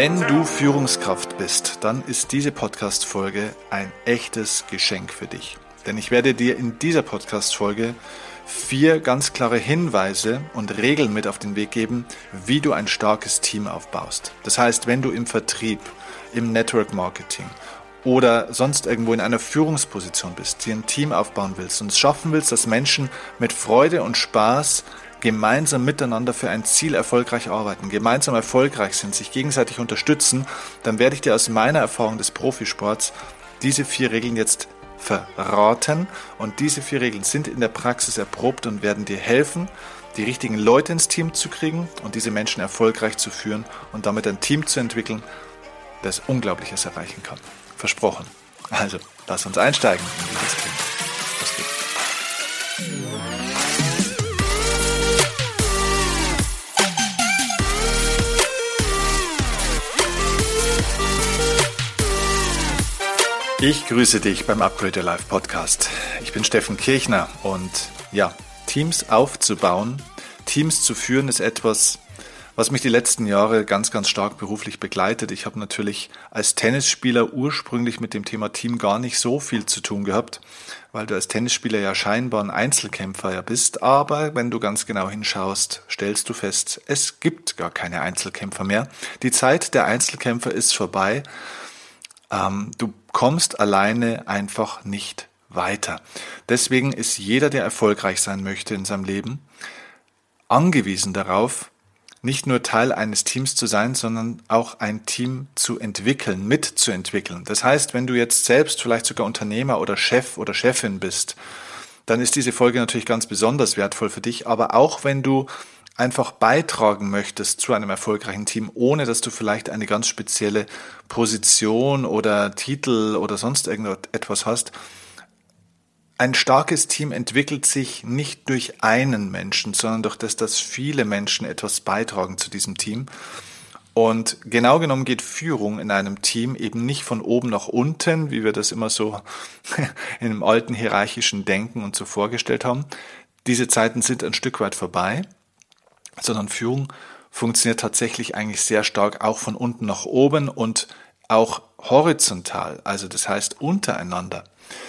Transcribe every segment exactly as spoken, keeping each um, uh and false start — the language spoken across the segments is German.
Wenn du Führungskraft bist, dann ist diese Podcast-Folge ein echtes Geschenk für dich. Denn ich werde dir in dieser Podcast-Folge vier ganz klare Hinweise und Regeln mit auf den Weg geben, wie du ein starkes Team aufbaust. Das heißt, wenn du im Vertrieb, im Network Marketing oder sonst irgendwo in einer Führungsposition bist, dir ein Team aufbauen willst und es schaffen willst, dass Menschen mit Freude und Spaß gemeinsam miteinander für ein Ziel erfolgreich arbeiten, gemeinsam erfolgreich sind, sich gegenseitig unterstützen, dann werde ich dir aus meiner Erfahrung des Profisports diese vier Regeln jetzt verraten. Und diese vier Regeln sind in der Praxis erprobt und werden dir helfen, die richtigen Leute ins Team zu kriegen und diese Menschen erfolgreich zu führen und damit ein Team zu entwickeln, das Unglaubliches erreichen kann. Versprochen. Also, lass uns einsteigen in dieses Team. Los geht's. Ich grüße dich beim Upgrade Your Life Podcast. Ich bin Steffen Kirchner und ja, Teams aufzubauen, Teams zu führen ist etwas, was mich die letzten Jahre ganz, ganz stark beruflich begleitet. Ich habe natürlich als Tennisspieler ursprünglich mit dem Thema Team gar nicht so viel zu tun gehabt, weil du als Tennisspieler ja scheinbar ein Einzelkämpfer ja bist. Aber wenn du ganz genau hinschaust, stellst du fest, es gibt gar keine Einzelkämpfer mehr. Die Zeit der Einzelkämpfer ist vorbei. Ähm, du kommst alleine einfach nicht weiter. Deswegen ist jeder, der erfolgreich sein möchte in seinem Leben, angewiesen darauf, nicht nur Teil eines Teams zu sein, sondern auch ein Team zu entwickeln, mitzuentwickeln. Das heißt, wenn du jetzt selbst vielleicht sogar Unternehmer oder Chef oder Chefin bist, dann ist diese Folge natürlich ganz besonders wertvoll für dich. Aber auch wenn du einfach beitragen möchtest zu einem erfolgreichen Team, ohne dass du vielleicht eine ganz spezielle Position oder Titel oder sonst irgendetwas hast. Ein starkes Team entwickelt sich nicht durch einen Menschen, sondern durch das, dass viele Menschen etwas beitragen zu diesem Team. Und genau genommen geht Führung in einem Team eben nicht von oben nach unten, wie wir das immer so in einem alten hierarchischen Denken und so vorgestellt haben. Diese Zeiten sind ein Stück weit vorbei. Sondern Führung funktioniert tatsächlich eigentlich sehr stark auch von unten nach oben und auch horizontal, also das heißt untereinander.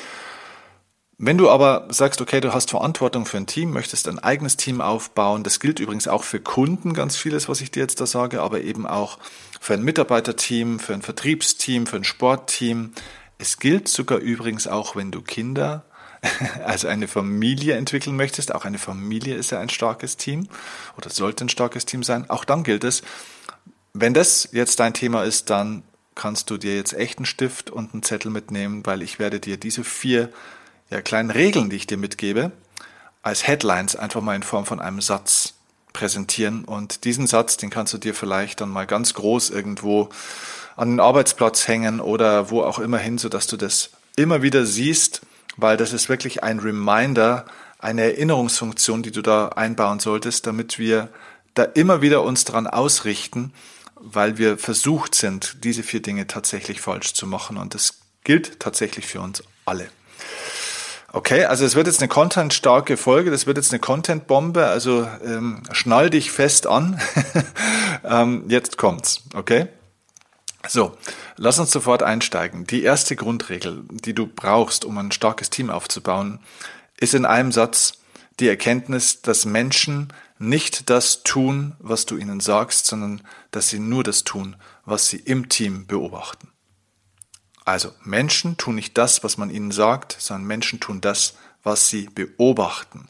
Wenn du aber sagst, okay, du hast Verantwortung für ein Team, möchtest ein eigenes Team aufbauen, das gilt übrigens auch für Kunden, ganz vieles, was ich dir jetzt da sage, aber eben auch für ein Mitarbeiterteam, für ein Vertriebsteam, für ein Sportteam. Es gilt sogar übrigens auch, wenn du Kinder also eine Familie entwickeln möchtest, auch eine Familie ist ja ein starkes Team oder sollte ein starkes Team sein, auch dann gilt es, wenn das jetzt dein Thema ist, dann kannst du dir jetzt echt einen Stift und einen Zettel mitnehmen, weil ich werde dir diese vier ja, kleinen Regeln, die ich dir mitgebe, als Headlines einfach mal in Form von einem Satz präsentieren und diesen Satz, den kannst du dir vielleicht dann mal ganz groß irgendwo an den Arbeitsplatz hängen oder wo auch immer hin, sodass du das immer wieder siehst, weil das ist wirklich ein Reminder, eine Erinnerungsfunktion, die du da einbauen solltest, damit wir da immer wieder uns dran ausrichten, weil wir versucht sind, diese vier Dinge tatsächlich falsch zu machen und das gilt tatsächlich für uns alle. Okay, also es wird jetzt eine contentstarke Folge, das wird jetzt eine Content-Bombe, also ähm, schnall dich fest an, ähm, jetzt kommt's, okay? So, lass uns sofort einsteigen. Die erste Grundregel, die du brauchst, um ein starkes Team aufzubauen, ist in einem Satz die Erkenntnis, dass Menschen nicht das tun, was du ihnen sagst, sondern dass sie nur das tun, was sie im Team beobachten. Also Menschen tun nicht das, was man ihnen sagt, sondern Menschen tun das, was sie beobachten.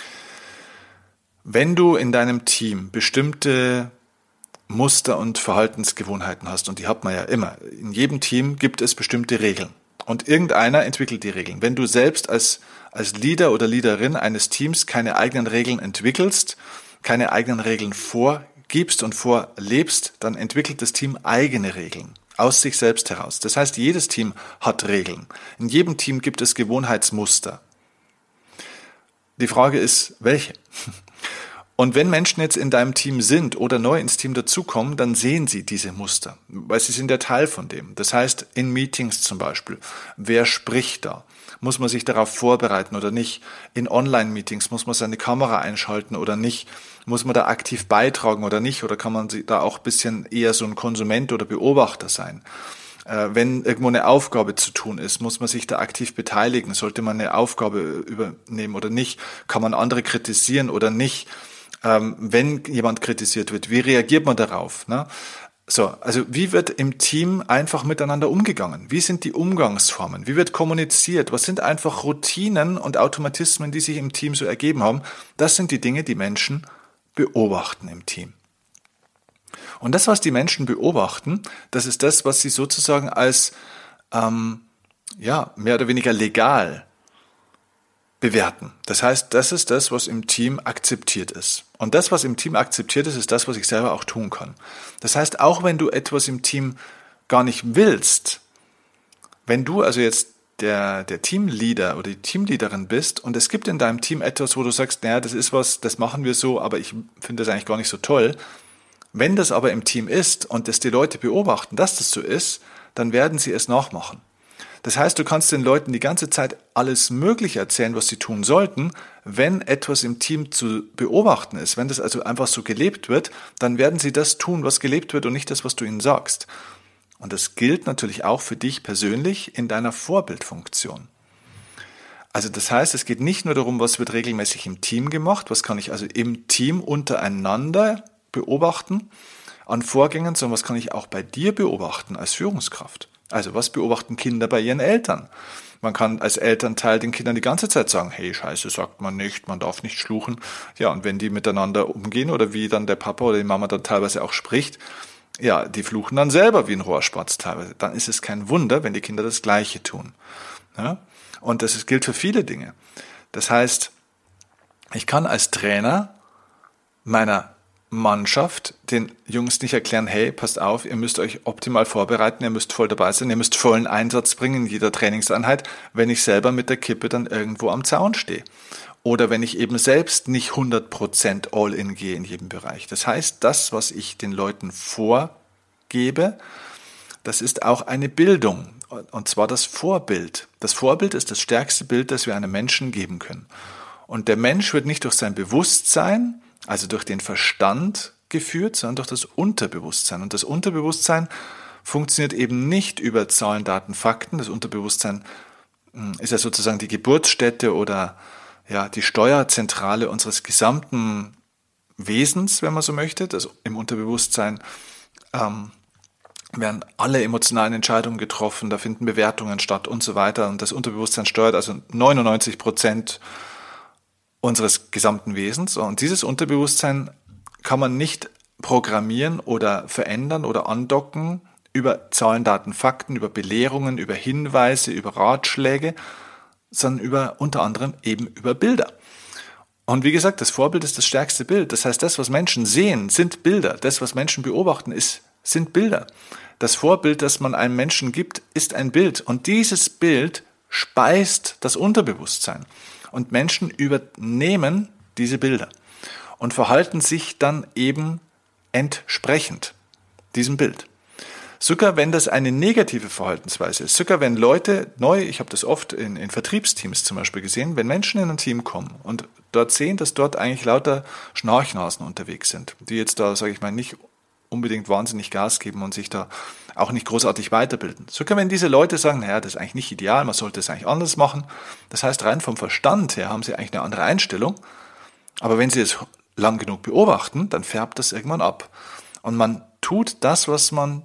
Wenn du in deinem Team bestimmte Muster und Verhaltensgewohnheiten hast und die hat man ja immer. In jedem Team gibt es bestimmte Regeln und irgendeiner entwickelt die Regeln. Wenn du selbst als, als Leader oder Leaderin eines Teams keine eigenen Regeln entwickelst, keine eigenen Regeln vorgibst und vorlebst, dann entwickelt das Team eigene Regeln aus sich selbst heraus. Das heißt, jedes Team hat Regeln. In jedem Team gibt es Gewohnheitsmuster. Die Frage ist, welche? Und wenn Menschen jetzt in deinem Team sind oder neu ins Team dazukommen, dann sehen sie diese Muster, weil sie sind ja Teil von dem. Das heißt, in Meetings zum Beispiel, wer spricht da? Muss man sich darauf vorbereiten oder nicht? In Online-Meetings muss man seine Kamera einschalten oder nicht? Muss man da aktiv beitragen oder nicht? Oder kann man da auch ein bisschen eher so ein Konsument oder Beobachter sein? Äh, wenn irgendwo eine Aufgabe zu tun ist, muss man sich da aktiv beteiligen? Sollte man eine Aufgabe übernehmen oder nicht? Kann man andere kritisieren oder nicht? Ähm, wenn jemand kritisiert wird, wie reagiert man darauf? Ne? So, also wie wird im Team einfach miteinander umgegangen? Wie sind die Umgangsformen? Wie wird kommuniziert? Was sind einfach Routinen und Automatismen, die sich im Team so ergeben haben? Das sind die Dinge, die Menschen beobachten im Team. Und das, was die Menschen beobachten, das ist das, was sie sozusagen als ähm, ja mehr oder weniger legal bewerten. Das heißt, das ist das, was im Team akzeptiert ist. Und das, was im Team akzeptiert ist, ist das, was ich selber auch tun kann. Das heißt, auch wenn du etwas im Team gar nicht willst, wenn du also jetzt der, der Teamleader oder die Teamleaderin bist und es gibt in deinem Team etwas, wo du sagst, naja, das ist was, das machen wir so, aber ich finde das eigentlich gar nicht so toll. Wenn das aber im Team ist und das die Leute beobachten, dass das so ist, dann werden sie es nachmachen. Das heißt, du kannst den Leuten die ganze Zeit alles Mögliche erzählen, was sie tun sollten. Wenn etwas im Team zu beobachten ist, wenn das also einfach so gelebt wird, dann werden sie das tun, was gelebt wird und nicht das, was du ihnen sagst. Und das gilt natürlich auch für dich persönlich in deiner Vorbildfunktion. Also das heißt, es geht nicht nur darum, was wird regelmäßig im Team gemacht, was kann ich also im Team untereinander beobachten an Vorgängen, sondern was kann ich auch bei dir beobachten als Führungskraft. Also was beobachten Kinder bei ihren Eltern? Man kann als Elternteil den Kindern die ganze Zeit sagen, hey, Scheiße sagt man nicht, man darf nicht schluchen. Ja, und wenn die miteinander umgehen oder wie dann der Papa oder die Mama dann teilweise auch spricht, ja, die fluchen dann selber wie ein Rohrspatz teilweise. Dann ist es kein Wunder, wenn die Kinder das Gleiche tun. Ja? Und das gilt für viele Dinge. Das heißt, ich kann als Trainer meiner Mannschaft den Jungs nicht erklären, hey, passt auf, ihr müsst euch optimal vorbereiten, ihr müsst voll dabei sein, ihr müsst vollen Einsatz bringen in jeder Trainingseinheit, wenn ich selber mit der Kippe dann irgendwo am Zaun stehe. Oder wenn ich eben selbst nicht hundert Prozent All-in gehe in jedem Bereich. Das heißt, das, was ich den Leuten vorgebe, das ist auch eine Bildung. Und zwar das Vorbild. Das Vorbild ist das stärkste Bild, das wir einem Menschen geben können. Und der Mensch wird nicht durch sein Bewusstsein, also durch den Verstand geführt, sondern durch das Unterbewusstsein. Und das Unterbewusstsein funktioniert eben nicht über Zahlen, Daten, Fakten. Das Unterbewusstsein ist ja sozusagen die Geburtsstätte oder ja die Steuerzentrale unseres gesamten Wesens, wenn man so möchte. Das im Unterbewusstsein ähm, werden alle emotionalen Entscheidungen getroffen, da finden Bewertungen statt und so weiter. Und das Unterbewusstsein steuert also neunundneunzig Prozent unseres gesamten Wesens. Und dieses Unterbewusstsein kann man nicht programmieren oder verändern oder andocken über Zahlen, Daten, Fakten, über Belehrungen, über Hinweise, über Ratschläge, sondern über unter anderem eben über Bilder. Und wie gesagt, das Vorbild ist das stärkste Bild. Das heißt, das, was Menschen sehen, sind Bilder. Das, was Menschen beobachten, ist, sind Bilder. Das Vorbild, das man einem Menschen gibt, ist ein Bild. Und dieses Bild speist das Unterbewusstsein. Und Menschen übernehmen diese Bilder und verhalten sich dann eben entsprechend diesem Bild. Sogar wenn das eine negative Verhaltensweise ist, sogar wenn Leute neu, ich habe das oft in, in Vertriebsteams zum Beispiel gesehen, wenn Menschen in ein Team kommen und dort sehen, dass dort eigentlich lauter Schnarchnasen unterwegs sind, die jetzt da, sage ich mal, nicht unbedingt wahnsinnig Gas geben und sich da auch nicht großartig weiterbilden. Sogar wenn diese Leute sagen, naja, das ist eigentlich nicht ideal, man sollte es eigentlich anders machen. Das heißt, rein vom Verstand her haben sie eigentlich eine andere Einstellung. Aber wenn sie es lang genug beobachten, dann färbt das irgendwann ab. Und man tut das, was man,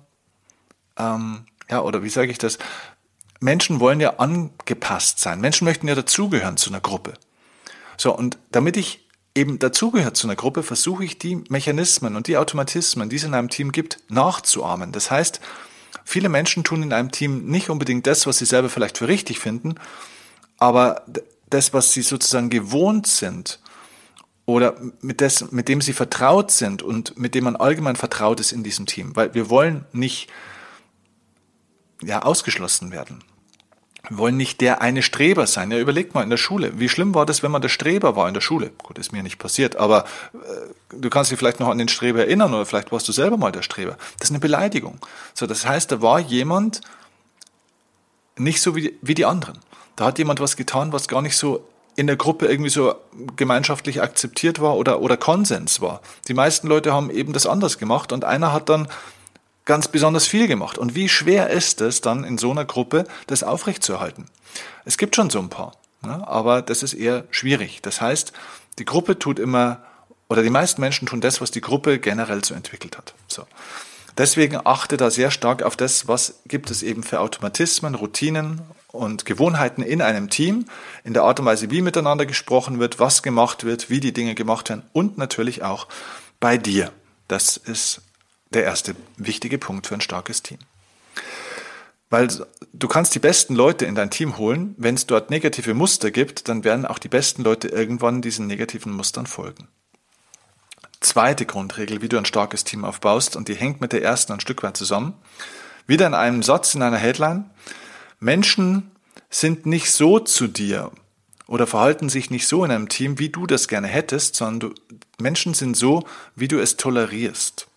ähm, ja, oder wie sage ich das? Menschen wollen ja angepasst sein. Menschen möchten ja dazugehören zu einer Gruppe. So, und damit ich eben dazugehört zu einer Gruppe, versuche ich die Mechanismen und die Automatismen, die es in einem Team gibt, nachzuahmen. Das heißt, viele Menschen tun in einem Team nicht unbedingt das, was sie selber vielleicht für richtig finden, aber das, was sie sozusagen gewohnt sind oder mit, des, mit dem sie vertraut sind und mit dem man allgemein vertraut ist in diesem Team. Weil wir wollen nicht ja, ausgeschlossen werden. Wir wollen nicht der eine Streber sein. Ja, überlegt mal in der Schule. Wie schlimm war das, wenn man der Streber war in der Schule? Gut, ist mir nicht passiert, aber äh, du kannst dich vielleicht noch an den Streber erinnern oder vielleicht warst du selber mal der Streber. Das ist eine Beleidigung. So, das heißt, da war jemand nicht so wie, wie die anderen. Da hat jemand was getan, was gar nicht so in der Gruppe irgendwie so gemeinschaftlich akzeptiert war oder, oder Konsens war. Die meisten Leute haben eben das anders gemacht und einer hat dann ganz besonders viel gemacht. Und wie schwer ist es dann in so einer Gruppe, das aufrechtzuerhalten? Es gibt schon so ein paar, ne? Aber das ist eher schwierig. Das heißt, die Gruppe tut immer, oder die meisten Menschen tun das, was die Gruppe generell so entwickelt hat. So. Deswegen achte da sehr stark auf das, was gibt es eben für Automatismen, Routinen und Gewohnheiten in einem Team, in der Art und Weise, wie miteinander gesprochen wird, was gemacht wird, wie die Dinge gemacht werden und natürlich auch bei dir. Das ist der erste wichtige Punkt für ein starkes Team. Weil du kannst die besten Leute in dein Team holen, wenn es dort negative Muster gibt, dann werden auch die besten Leute irgendwann diesen negativen Mustern folgen. Zweite Grundregel, wie du ein starkes Team aufbaust, und die hängt mit der ersten ein Stück weit zusammen. Wieder in einem Satz, in einer Headline: Menschen sind nicht so zu dir oder verhalten sich nicht so in einem Team, wie du das gerne hättest, sondern du, Menschen sind so, wie du es tolerierst.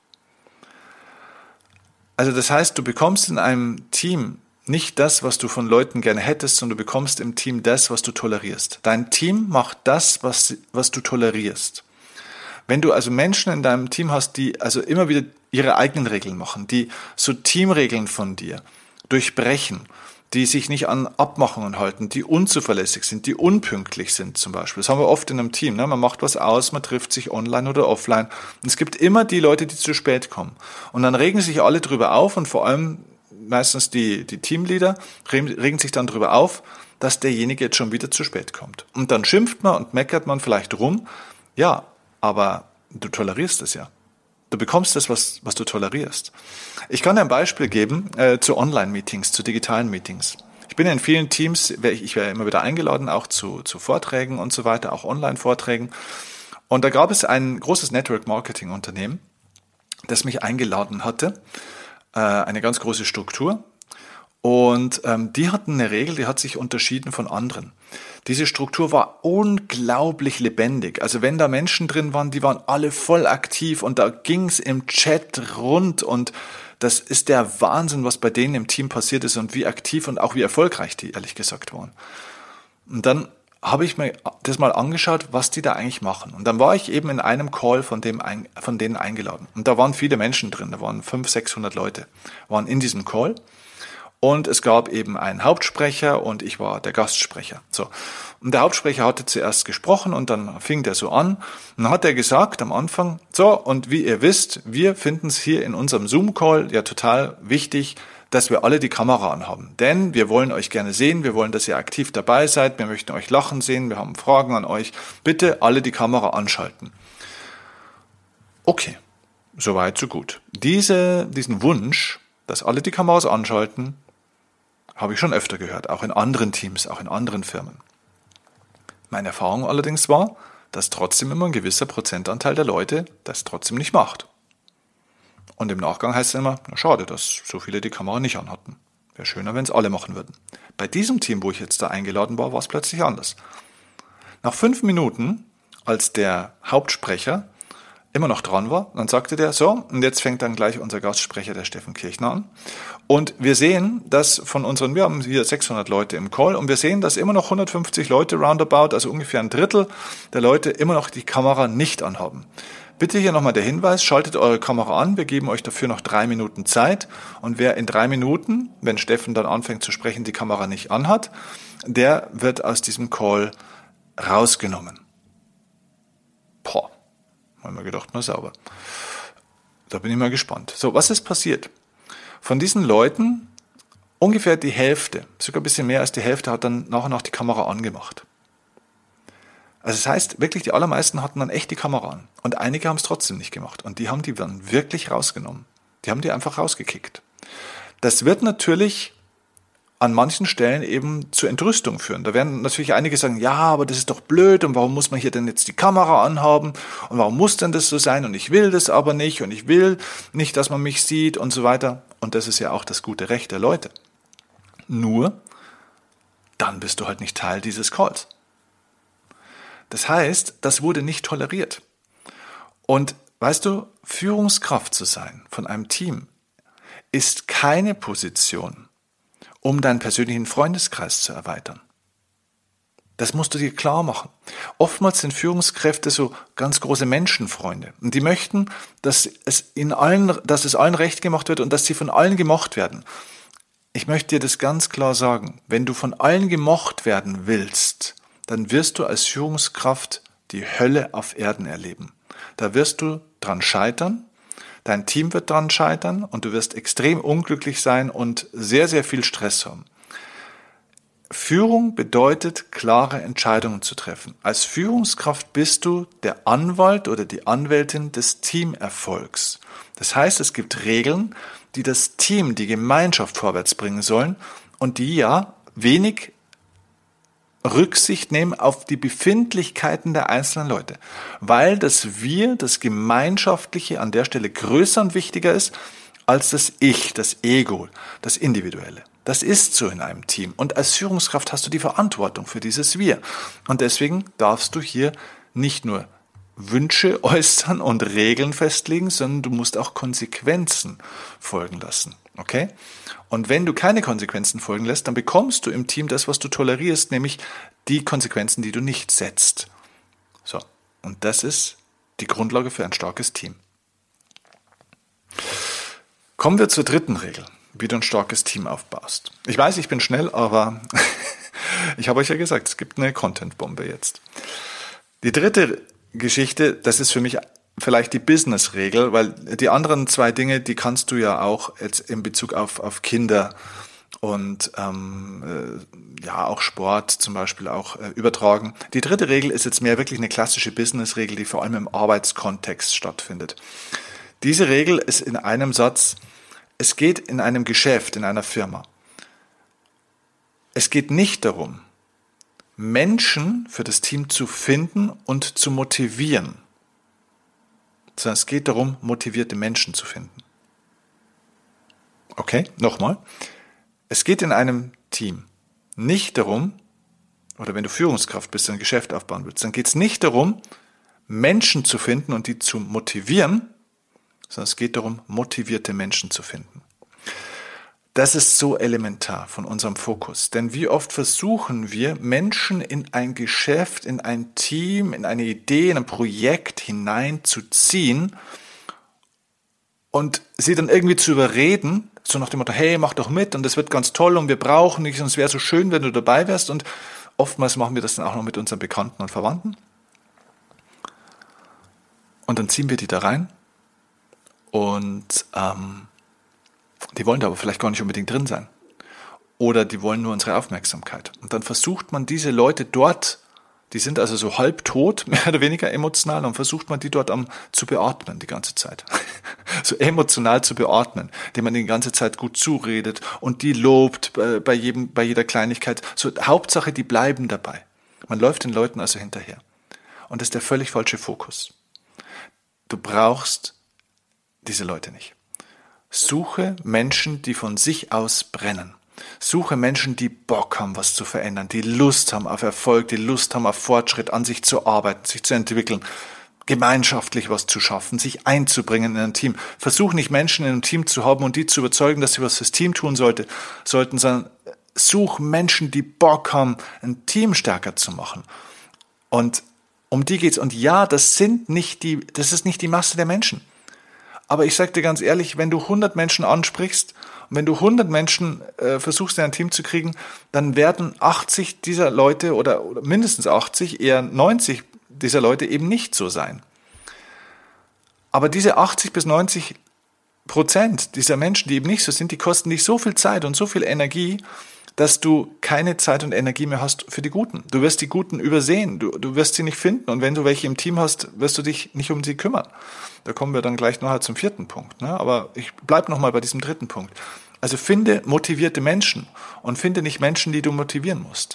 Also das heißt, du bekommst in einem Team nicht das, was du von Leuten gerne hättest, sondern du bekommst im Team das, was du tolerierst. Dein Team macht das, was, was du tolerierst. Wenn du also Menschen in deinem Team hast, die also immer wieder ihre eigenen Regeln machen, die so Teamregeln von dir durchbrechen, die sich nicht an Abmachungen halten, die unzuverlässig sind, die unpünktlich sind zum Beispiel. Das haben wir oft in einem Team. Ne? Man macht was aus, man trifft sich online oder offline. Und es gibt immer die Leute, die zu spät kommen. Und dann regen sich alle drüber auf und vor allem meistens die, die Teamleader regen sich dann drüber auf, dass derjenige jetzt schon wieder zu spät kommt. Und dann schimpft man und meckert man vielleicht rum. Ja, aber du tolerierst es ja. Du bekommst das, was, was du tolerierst. Ich kann dir ein Beispiel geben äh, zu Online-Meetings, zu digitalen Meetings. Ich bin in vielen Teams, ich werde immer wieder eingeladen, auch zu, zu Vorträgen und so weiter, auch Online-Vorträgen. Und da gab es ein großes Network-Marketing-Unternehmen, das mich eingeladen hatte, äh, eine ganz große Struktur. Und ähm, die hatten eine Regel, die hat sich unterschieden von anderen. Diese Struktur war unglaublich lebendig. Also wenn da Menschen drin waren, die waren alle voll aktiv und da ging's im Chat rund und das ist der Wahnsinn, was bei denen im Team passiert ist und wie aktiv und auch wie erfolgreich die ehrlich gesagt waren. Und dann habe ich mir das mal angeschaut, was die da eigentlich machen. Und dann war ich eben in einem Call von, dem, von denen eingeladen. Und da waren viele Menschen drin, da waren fünfhundert, sechshundert Leute, waren in diesem Call. Und es gab eben einen Hauptsprecher und ich war der Gastsprecher. So. Und der Hauptsprecher hatte zuerst gesprochen und dann fing der so an. Und dann hat er gesagt am Anfang, so, und wie ihr wisst, wir finden es hier in unserem Zoom-Call ja total wichtig, dass wir alle die Kamera anhaben. Denn wir wollen euch gerne sehen, wir wollen, dass ihr aktiv dabei seid, wir möchten euch lachen sehen, wir haben Fragen an euch. Bitte alle die Kamera anschalten. Okay, soweit, so gut. Diese, diesen Wunsch, dass alle die Kameras anschalten, habe ich schon öfter gehört, auch in anderen Teams, auch in anderen Firmen. Meine Erfahrung allerdings war, dass trotzdem immer ein gewisser Prozentanteil der Leute das trotzdem nicht macht. Und im Nachgang heißt es immer, na schade, dass so viele die Kamera nicht anhatten. Wäre schöner, wenn es alle machen würden. Bei diesem Team, wo ich jetzt da eingeladen war, war es plötzlich anders. Nach fünf Minuten, als der Hauptsprecher immer noch dran war, dann sagte der, so, und jetzt fängt dann gleich unser Gastsprecher, der Steffen Kirchner, an. Und wir sehen, dass von unseren, wir haben hier sechshundert Leute im Call, und wir sehen, dass immer noch hundertfünfzig Leute roundabout, also ungefähr ein Drittel der Leute immer noch die Kamera nicht anhaben. Bitte hier nochmal der Hinweis, schaltet eure Kamera an, wir geben euch dafür noch drei Minuten Zeit, und wer in drei Minuten, wenn Steffen dann anfängt zu sprechen, die Kamera nicht anhat, der wird aus diesem Call rausgenommen. Boah. Haben wir gedacht, na sauber. Da bin ich mal gespannt. So, was ist passiert? Von diesen Leuten, ungefähr die Hälfte, sogar ein bisschen mehr als die Hälfte, hat dann nach und nach die Kamera angemacht. Also das heißt, wirklich die allermeisten hatten dann echt die Kamera an. Und einige haben es trotzdem nicht gemacht. Und die haben die dann wirklich rausgenommen. Die haben die einfach rausgekickt. Das wird natürlich an manchen Stellen eben zu Entrüstung führen. Da werden natürlich einige sagen, ja, aber das ist doch blöd und warum muss man hier denn jetzt die Kamera anhaben und warum muss denn das so sein und ich will das aber nicht und ich will nicht, dass man mich sieht und so weiter. Und das ist ja auch das gute Recht der Leute. Nur, dann bist du halt nicht Teil dieses Calls. Das heißt, das wurde nicht toleriert. Und weißt du, Führungskraft zu sein von einem Team ist keine Position, um deinen persönlichen Freundeskreis zu erweitern. Das musst du dir klar machen. Oftmals sind Führungskräfte so ganz große Menschenfreunde. Und die möchten, dass es in allen, dass es allen recht gemacht wird und dass sie von allen gemocht werden. Ich möchte dir das ganz klar sagen. Wenn du von allen gemocht werden willst, dann wirst du als Führungskraft die Hölle auf Erden erleben. Da wirst du dran scheitern, dein Team wird dran scheitern und du wirst extrem unglücklich sein und sehr, sehr viel Stress haben. Führung bedeutet, klare Entscheidungen zu treffen. Als Führungskraft bist du der Anwalt oder die Anwältin des Teamerfolgs. Das heißt, es gibt Regeln, die das Team, die Gemeinschaft vorwärts bringen sollen und die ja wenig Rücksicht nehmen auf die Befindlichkeiten der einzelnen Leute, weil das Wir, das Gemeinschaftliche an der Stelle größer und wichtiger ist als das Ich, das Ego, das Individuelle. Das ist so in einem Team. Und als Führungskraft hast du die Verantwortung für dieses Wir. Und deswegen darfst du hier nicht nur Wünsche äußern und Regeln festlegen, sondern du musst auch Konsequenzen folgen lassen. Okay? Und wenn du keine Konsequenzen folgen lässt, dann bekommst du im Team das, was du tolerierst, nämlich die Konsequenzen, die du nicht setzt. So. Und das ist die Grundlage für ein starkes Team. Kommen wir zur dritten Regel, wie du ein starkes Team aufbaust. Ich weiß, ich bin schnell, aber ich habe euch ja gesagt, es gibt eine Content-Bombe jetzt. Die dritte Geschichte, das ist für mich vielleicht die Business-Regel, weil die anderen zwei Dinge, die kannst du ja auch jetzt in Bezug auf, auf Kinder und ähm, äh, ja auch Sport zum Beispiel auch äh, übertragen. Die dritte Regel ist jetzt mehr wirklich eine klassische Business-Regel, die vor allem im Arbeitskontext stattfindet. Diese Regel ist in einem Satz: Es geht in einem Geschäft, in einer Firma. Es geht nicht darum, Menschen für das Team zu finden und zu motivieren, sondern es geht darum, motivierte Menschen zu finden. Okay, nochmal. Es geht in einem Team nicht darum, oder wenn du Führungskraft bist, ein Geschäft aufbauen willst, dann geht es nicht darum, Menschen zu finden und die zu motivieren, sondern es geht darum, motivierte Menschen zu finden. Das ist so elementar von unserem Fokus. Denn wie oft versuchen wir, Menschen in ein Geschäft, in ein Team, in eine Idee, in ein Projekt hineinzuziehen und sie dann irgendwie zu überreden, so nach dem Motto, hey, mach doch mit und das wird ganz toll und wir brauchen dich und es wäre so schön, wenn du dabei wärst. Und oftmals machen wir das dann auch noch mit unseren Bekannten und Verwandten. Und dann ziehen wir die da rein und ähm, die wollen da aber vielleicht gar nicht unbedingt drin sein. Oder die wollen nur unsere Aufmerksamkeit. Und dann versucht man diese Leute dort, die sind also so halbtot, mehr oder weniger emotional, und versucht man die dort am, zu beatmen die ganze Zeit. So emotional zu beatmen, indem man die ganze Zeit gut zuredet und die lobt bei, bei, jedem, bei jeder Kleinigkeit. So, Hauptsache, die bleiben dabei. Man läuft den Leuten also hinterher. Und das ist der völlig falsche Fokus. Du brauchst diese Leute nicht. Suche Menschen, die von sich aus brennen. Suche Menschen, die Bock haben, was zu verändern, die Lust haben auf Erfolg, die Lust haben auf Fortschritt, an sich zu arbeiten, sich zu entwickeln, gemeinschaftlich was zu schaffen, sich einzubringen in ein Team. Versuch nicht, Menschen in einem Team zu haben und die zu überzeugen, dass sie was fürs Team tun sollte, sollten, sondern such Menschen, die Bock haben, ein Team stärker zu machen. Und um die geht's. Und ja, das sind nicht die, das ist nicht die Masse der Menschen. Aber ich sage dir ganz ehrlich, wenn du hundert Menschen ansprichst und wenn du hundert Menschen äh, versuchst, in ein Team zu kriegen, dann werden achtzig dieser Leute oder, oder mindestens achtzig, eher neunzig dieser Leute eben nicht so sein. Aber diese achtzig bis neunzig Prozent dieser Menschen, die eben nicht so sind, die kosten dich so viel Zeit und so viel Energie, dass du keine Zeit und Energie mehr hast für die Guten. Du wirst die Guten übersehen, du, du wirst sie nicht finden, und wenn du welche im Team hast, wirst du dich nicht um sie kümmern. Da kommen wir dann gleich nachher zum vierten Punkt, ne? Aber ich bleibe nochmal bei diesem dritten Punkt. Also finde motivierte Menschen und finde nicht Menschen, die du motivieren musst.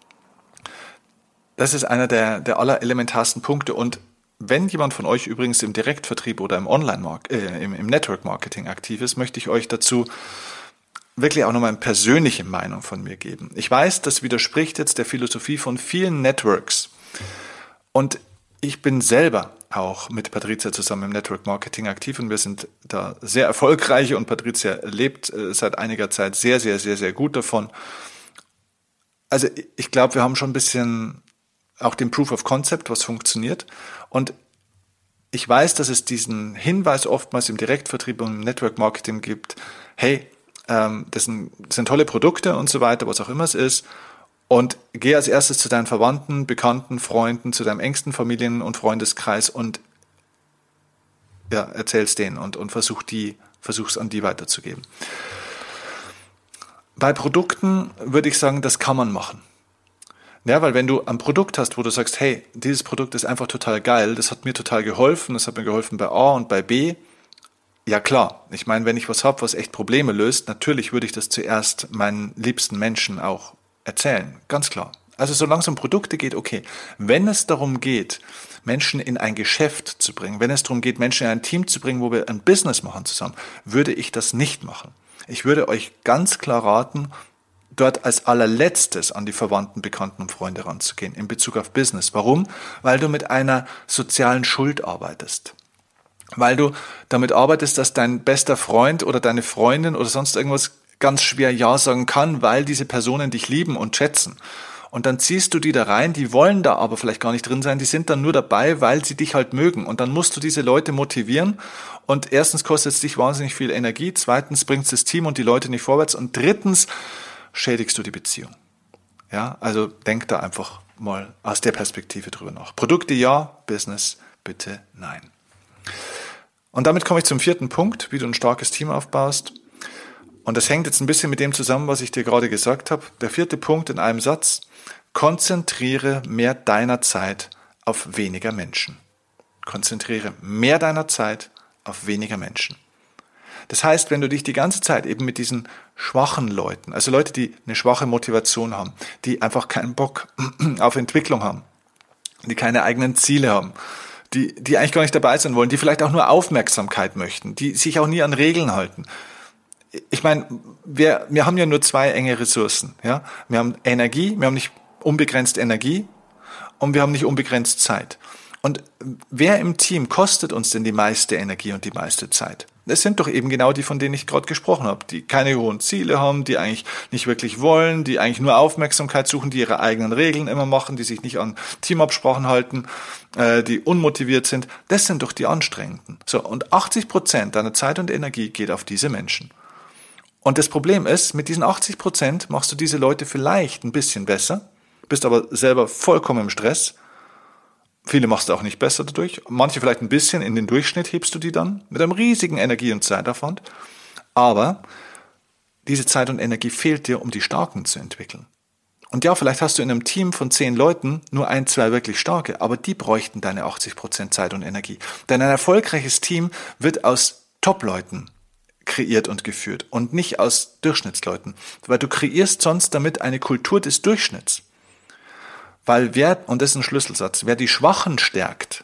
Das ist einer der, der allerelementarsten Punkte. Und wenn jemand von euch übrigens im Direktvertrieb oder im Online-Mark- äh, im, im Network-Marketing aktiv ist, möchte ich euch dazu wirklich auch nochmal eine persönliche Meinung von mir geben. Ich weiß, das widerspricht jetzt der Philosophie von vielen Networks. Und ich bin selber auch mit Patricia zusammen im Network Marketing aktiv und wir sind da sehr erfolgreich und Patricia lebt seit einiger Zeit sehr, sehr, sehr, sehr gut davon. Also ich glaube, wir haben schon ein bisschen auch den Proof of Concept, was funktioniert. Und ich weiß, dass es diesen Hinweis oftmals im Direktvertrieb und im Network Marketing gibt, hey, ähm, das sind, das sind tolle Produkte und so weiter, was auch immer es ist. Und geh als erstes zu deinen Verwandten, Bekannten, Freunden, zu deinem engsten Familien- und Freundeskreis und ja, erzähl's denen und, und versuch die, versuch's an die weiterzugeben. Bei Produkten würde ich sagen, das kann man machen. Ja, weil wenn du ein Produkt hast, wo du sagst, hey, dieses Produkt ist einfach total geil, das hat mir total geholfen, das hat mir geholfen bei A und bei B, ja klar, ich meine, wenn ich was habe, was echt Probleme löst, natürlich würde ich das zuerst meinen liebsten Menschen auch erzählen, ganz klar. Also solange es um Produkte geht, okay. Wenn es darum geht, Menschen in ein Geschäft zu bringen, wenn es darum geht, Menschen in ein Team zu bringen, wo wir ein Business machen zusammen, würde ich das nicht machen. Ich würde euch ganz klar raten, dort als allerletztes an die Verwandten, Bekannten und Freunde ranzugehen in Bezug auf Business. Warum? Weil du mit einer sozialen Schuld arbeitest. Weil du damit arbeitest, dass dein bester Freund oder deine Freundin oder sonst irgendwas ganz schwer Ja sagen kann, weil diese Personen dich lieben und schätzen. Und dann ziehst du die da rein, die wollen da aber vielleicht gar nicht drin sein, die sind dann nur dabei, weil sie dich halt mögen. Und dann musst du diese Leute motivieren. Und erstens kostet es dich wahnsinnig viel Energie, zweitens bringt es das Team und die Leute nicht vorwärts und drittens schädigst du die Beziehung. Ja, also denk da einfach mal aus der Perspektive drüber nach. Produkte ja, Business bitte nein. Und damit komme ich zum vierten Punkt, wie du ein starkes Team aufbaust. Und das hängt jetzt ein bisschen mit dem zusammen, was ich dir gerade gesagt habe. Der vierte Punkt in einem Satz: Konzentriere mehr deiner Zeit auf weniger Menschen. Konzentriere mehr deiner Zeit auf weniger Menschen. Das heißt, wenn du dich die ganze Zeit eben mit diesen schwachen Leuten, also Leute, die eine schwache Motivation haben, die einfach keinen Bock auf Entwicklung haben, die keine eigenen Ziele haben, die, die eigentlich gar nicht dabei sein wollen, die vielleicht auch nur Aufmerksamkeit möchten, die sich auch nie an Regeln halten. Ich meine, wir, wir haben ja nur zwei enge Ressourcen. Ja? Wir haben Energie, wir haben nicht unbegrenzt Energie und wir haben nicht unbegrenzt Zeit. Und wer im Team kostet uns denn die meiste Energie und die meiste Zeit? Das sind doch eben genau die, von denen ich gerade gesprochen habe, die keine hohen Ziele haben, die eigentlich nicht wirklich wollen, die eigentlich nur Aufmerksamkeit suchen, die ihre eigenen Regeln immer machen, die sich nicht an Teamabsprachen halten, äh, die unmotiviert sind. Das sind doch die Anstrengenden. So, und achtzig Prozent deiner Zeit und Energie geht auf diese Menschen. Und das Problem ist, mit diesen achtzig Prozent machst du diese Leute vielleicht ein bisschen besser, bist aber selber vollkommen im Stress. Viele machst du auch nicht besser dadurch. Manche vielleicht ein bisschen, in den Durchschnitt hebst du die dann mit einem riesigen Energie- und Zeitaufwand. Aber diese Zeit und Energie fehlt dir, um die Starken zu entwickeln. Und ja, vielleicht hast du in einem Team von zehn Leuten nur ein, zwei wirklich Starke, aber die bräuchten deine achtzig Prozent Zeit und Energie. Denn ein erfolgreiches Team wird aus Top-Leuten kreiert und geführt und nicht aus Durchschnittsleuten. Weil du kreierst sonst damit eine Kultur des Durchschnitts. Weil wer, und das ist ein Schlüsselsatz, wer die Schwachen stärkt,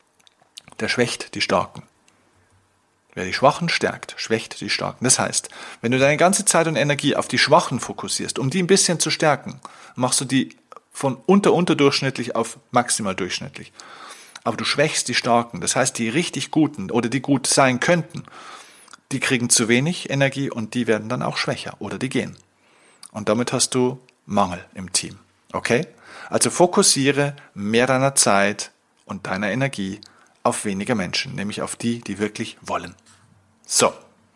der schwächt die Starken. Wer die Schwachen stärkt, schwächt die Starken. Das heißt, wenn du deine ganze Zeit und Energie auf die Schwachen fokussierst, um die ein bisschen zu stärken, machst du die von unter unterdurchschnittlich auf maximal durchschnittlich. Aber du schwächst die Starken. Das heißt, die richtig Guten oder die gut sein könnten, die kriegen zu wenig Energie und die werden dann auch schwächer oder die gehen. Und damit hast du Mangel im Team. Okay? Also fokussiere mehr deiner Zeit und deiner Energie auf weniger Menschen, nämlich auf die, die wirklich wollen. So,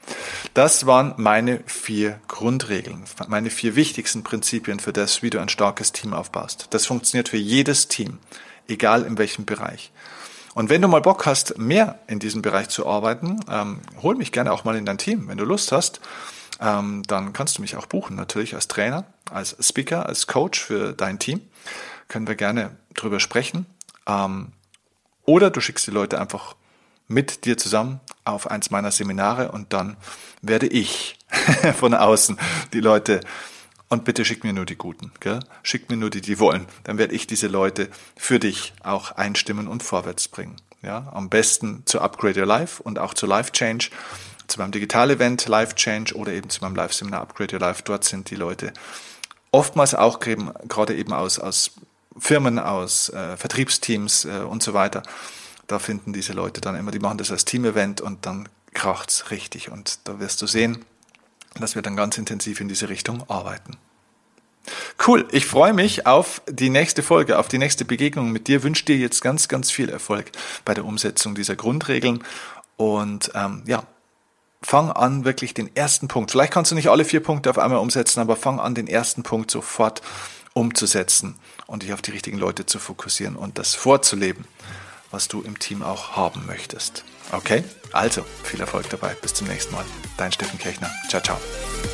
das waren meine vier Grundregeln, meine vier wichtigsten Prinzipien für das, wie du ein starkes Team aufbaust. Das funktioniert für jedes Team, egal in welchem Bereich. Und wenn du mal Bock hast, mehr in diesem Bereich zu arbeiten, ähm, hol mich gerne auch mal in dein Team. Wenn du Lust hast, ähm, dann kannst du mich auch buchen, natürlich als Trainer, als Speaker, als Coach für dein Team. Können wir gerne drüber sprechen. Ähm, oder du schickst die Leute einfach mit dir zusammen auf eins meiner Seminare und dann werde ich von außen die Leute, und bitte schick mir nur die Guten, gell? Schick mir nur die, die wollen. Dann werde ich diese Leute für dich auch einstimmen und vorwärts bringen. Ja, am besten zu Upgrade Your Life und auch zu Life Change. zu meinem Digital-Event Life Change oder eben zu meinem Live-Seminar Upgrade Your Life. Dort sind die Leute oftmals auch eben, gerade eben aus, aus Firmen, aus äh, Vertriebsteams äh, und so weiter. Da finden diese Leute dann immer, die machen das als Team-Event und dann kracht's richtig. Und da wirst du sehen, dass wir dann ganz intensiv in diese Richtung arbeiten. Cool, ich freue mich auf die nächste Folge, auf die nächste Begegnung mit dir. Wünsche dir jetzt ganz, ganz viel Erfolg bei der Umsetzung dieser Grundregeln. Und ähm, ja, fang an, wirklich den ersten Punkt. Vielleicht kannst du nicht alle vier Punkte auf einmal umsetzen, aber fang an, den ersten Punkt sofort umzusetzen und dich auf die richtigen Leute zu fokussieren und das vorzuleben, was du im Team auch haben möchtest. Okay? Also, viel Erfolg dabei. Bis zum nächsten Mal. Dein Steffen Kirchner. Ciao, ciao.